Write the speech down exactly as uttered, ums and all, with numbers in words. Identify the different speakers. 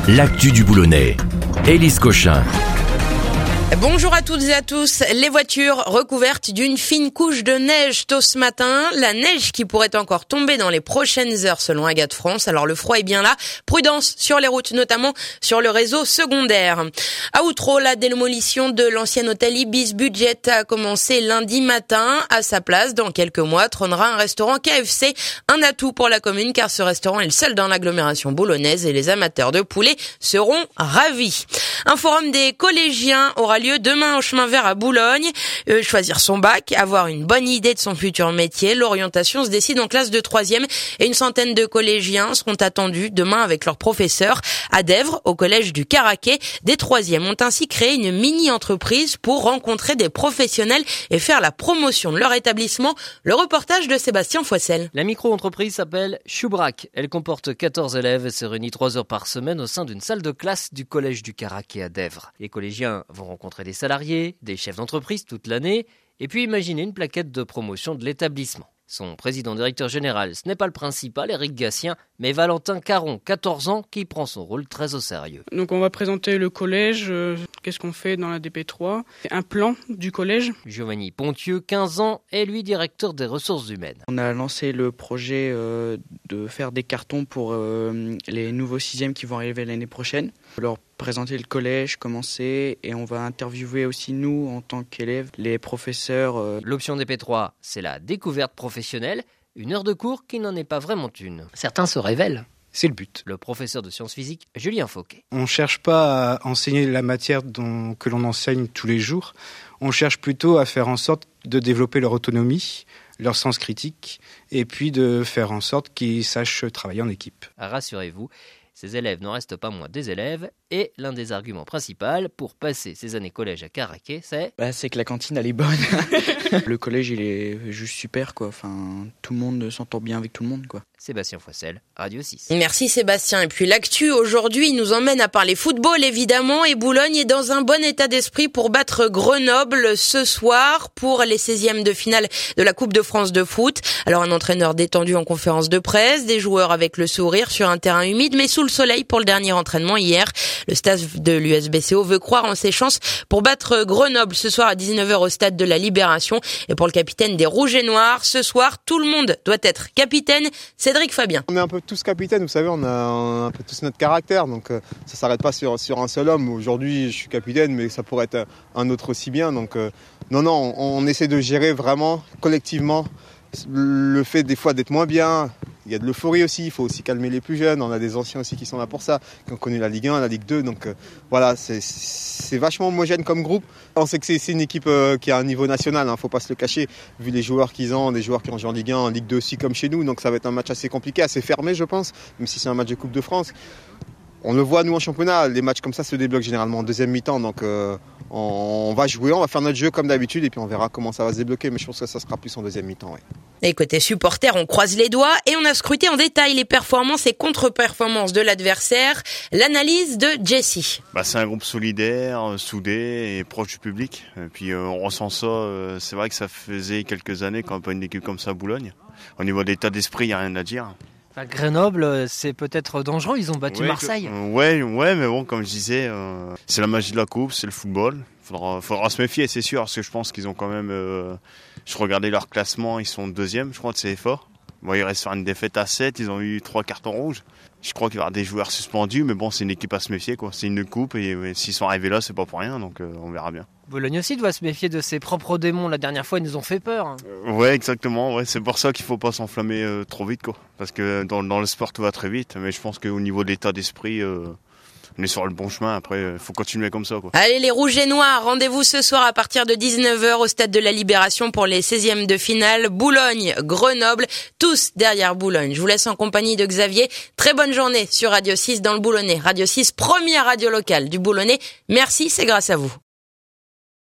Speaker 1: l'actu du Boulonnais. Élise Cochin.
Speaker 2: Bonjour à toutes et à tous. Les voitures recouvertes d'une fine couche de neige tôt ce matin. La neige qui pourrait encore tomber dans les prochaines heures selon Agathe France. Alors le froid est bien là. Prudence sur les routes, notamment sur le réseau secondaire. À Outreau, la démolition de l'ancien hôtel Ibis Budget a commencé lundi matin. À sa place, dans quelques mois, trônera un restaurant K F C. Un atout pour la commune car ce restaurant est le seul dans l'agglomération boulonnaise et les amateurs de poulet seront ravis. Un forum des collégiens aura lieu demain au chemin vert à Boulogne. Euh, choisir son bac, avoir une bonne idée de son futur métier. L'orientation se décide en classe de troisième et une centaine de collégiens seront attendus demain avec leurs professeurs à Dèvres, au collège du Caraquet. Des troisièmes ont ainsi créé une mini-entreprise pour rencontrer des professionnels et faire la promotion de leur établissement. Le reportage de Sébastien Foissel.
Speaker 3: La micro-entreprise s'appelle Choubrac. Elle comporte quatorze élèves et se réunit trois heures par semaine au sein d'une salle de classe du collège du Caraquet à Dèvres. Les collégiens vont rencontrer des salariés, des chefs d'entreprise toute l'année, et puis imaginer une plaquette de promotion de l'établissement. Son président-directeur général, ce n'est pas le principal, Éric Gatien, mais Valentin Caron, quatorze ans, qui prend son rôle très au sérieux.
Speaker 4: Donc on va présenter le collège, euh, qu'est-ce qu'on fait dans la D P trois, un plan du collège.
Speaker 3: Giovanni Pontieux, quinze ans, est lui directeur des ressources humaines.
Speaker 5: On a lancé le projet euh, de faire des cartons pour euh, les nouveaux sixièmes qui vont arriver l'année prochaine. Leur présenter le collège, commencer, et on va interviewer aussi nous, en tant qu'élèves, les professeurs. Euh...
Speaker 3: L'option D P trois, c'est la découverte professionnelle, une heure de cours qui n'en est pas vraiment une. Certains se révèlent.
Speaker 6: C'est le but.
Speaker 3: Le professeur de sciences physiques, Julien Fauquet.
Speaker 6: On ne cherche pas à enseigner la matière dont, que l'on enseigne tous les jours. On cherche plutôt à faire en sorte de développer leur autonomie, leur sens critique, et puis de faire en sorte qu'ils sachent travailler en équipe.
Speaker 3: Rassurez-vous, ces élèves n'en restent pas moins des élèves, et l'un des arguments principaux pour passer ces années collège à Caraquet, c'est...
Speaker 5: Bah, c'est que la cantine, elle est bonne. Le collège, il est juste super, quoi. Enfin, tout le monde s'entend bien avec tout le monde, quoi.
Speaker 3: Sébastien Foissel, Radio six.
Speaker 2: Merci Sébastien. Et puis l'actu aujourd'hui nous emmène à parler football évidemment, et Boulogne est dans un bon état d'esprit pour battre Grenoble ce soir pour les seizièmes de finale de la Coupe de France de foot. Alors un entraîneur détendu en conférence de presse, des joueurs avec le sourire sur un terrain humide mais sous le soleil pour le dernier entraînement hier. Le staff de l'U S B C O veut croire en ses chances pour battre Grenoble ce soir à dix-neuf heures au stade de la Libération. Et pour le capitaine des Rouges et Noirs, ce soir tout le monde doit être capitaine. Cédric Fabien.
Speaker 7: On est un peu tous capitaines, vous savez, on a un peu tous notre caractère, donc euh, ça s'arrête pas sur, sur un seul homme. Aujourd'hui, je suis capitaine, mais ça pourrait être un autre aussi bien. Donc euh, non, non, on, on essaie de gérer vraiment collectivement le fait des fois d'être moins bien. Il y a de l'euphorie aussi, il faut aussi calmer les plus jeunes. On a des anciens aussi qui sont là pour ça, qui ont connu la Ligue un, la Ligue deux. Donc euh, voilà, c'est, c'est vachement homogène comme groupe. On sait que c'est, c'est une équipe euh, qui a un niveau national, hein, faut pas se le cacher, vu les joueurs qu'ils ont, des joueurs qui ont joué en Ligue un, en Ligue deux aussi comme chez nous. Donc ça va être un match assez compliqué, assez fermé je pense, même si c'est un match de Coupe de France. On le voit nous en championnat, les matchs comme ça se débloquent généralement en deuxième mi-temps. Donc euh, on va jouer, on va faire notre jeu comme d'habitude et puis on verra comment ça va se débloquer. Mais je pense que ça sera plus en deuxième mi-temps. Ouais.
Speaker 2: Et côté supporters, on croise les doigts et on a scruté en détail les performances et contre-performances de l'adversaire. L'analyse de Jesse.
Speaker 8: Bah, c'est un groupe solidaire, soudé et proche du public. Et puis euh, on ressent ça, euh, c'est vrai que ça faisait quelques années qu'on n'a pas une équipe comme ça à Boulogne. Au niveau de l'état d'esprit, il n'y a rien à dire.
Speaker 3: À Grenoble, c'est peut-être dangereux, ils ont battu
Speaker 8: ouais,
Speaker 3: Marseille.
Speaker 8: Que, ouais, ouais, mais bon, comme je disais, euh, c'est la magie de la coupe, c'est le football. Faudra, faudra se méfier, c'est sûr, parce que je pense qu'ils ont quand même... Euh, je regardais leur classement, ils sont deuxième, je crois, de C F A. Bon, ils restent sur une défaite à sept, ils ont eu trois cartons rouges. Je crois qu'il va y avoir des joueurs suspendus, mais bon, c'est une équipe à se méfier, quoi. C'est une coupe, et, et s'ils sont arrivés là, c'est pas pour rien, donc euh, on verra bien.
Speaker 3: Boulogne aussi doit se méfier de ses propres démons. La dernière fois, ils nous ont fait peur. Hein.
Speaker 8: Euh, ouais, exactement. Ouais, c'est pour ça qu'il faut pas s'enflammer euh, trop vite, quoi. Parce que dans, dans le sport, tout va très vite. Mais je pense qu'au niveau de l'état d'esprit, euh, on est sur le bon chemin. Après, il faut continuer comme ça, quoi.
Speaker 2: Allez, les Rouges et Noirs, rendez-vous ce soir à partir de dix-neuf heures au stade de la Libération pour les seizièmes de finale. Boulogne, Grenoble, tous derrière Boulogne. Je vous laisse en compagnie de Xavier. Très bonne journée sur Radio six dans le Boulonnais. Radio six, première radio locale du Boulonnais. Merci, c'est grâce à vous.